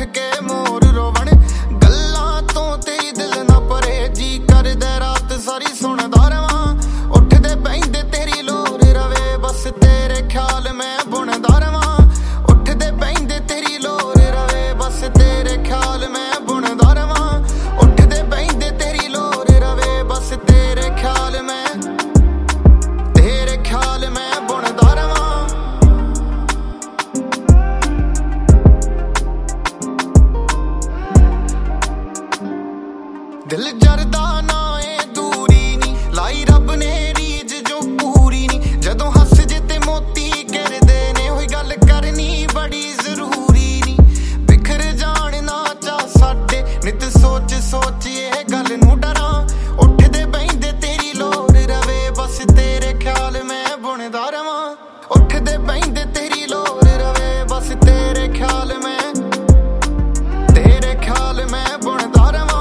के मोर रोवण गल्लां तो तेरी दिल ना परे जी करदे रात सारी सुनदा रवां उठदे पैंदे तेरी लोर रवे बस तेरे ख्याल मैं बुनदा रवां उठदे पैंदे तेरी लोर रवे बस तेरे ख्याल मैं बुनदा रवां उठदे पैंदे तेरी लोर रवे बस तेरे ख्याल मैं बुनदा रवां दिल जरदा ना ए दूरी नी लाई रब ने रीज जो पूरी नी जदों हस जे ते मोती गिरदे ने होई गल करनी बड़ी जरूरी नी बिखर जान ना चा साडे नित सोच सोच ये गल नूं डरां उठदे पैंदे तेरी लोर रवे बस तेरे ख्याल मैं बुनदा रवां उठदे पैंदे तेरी लोर रवे बस तेरे ख्याल मैं बुनदा रवां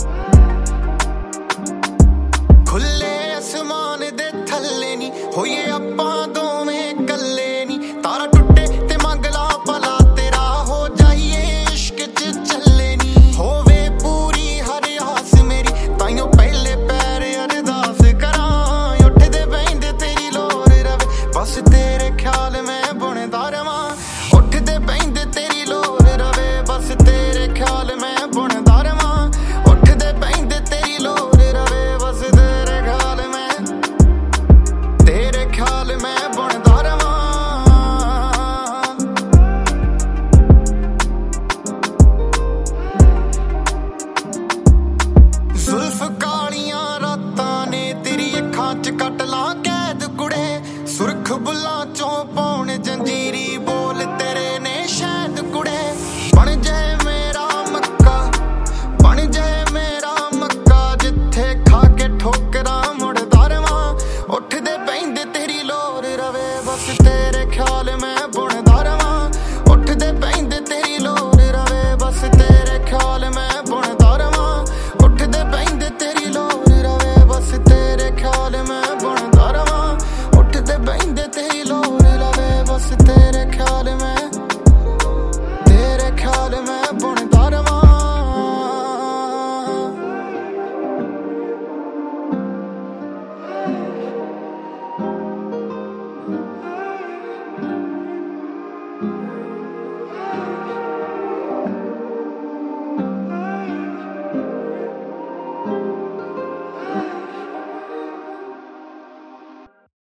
खुले आसमान दे थल्ले नी होइए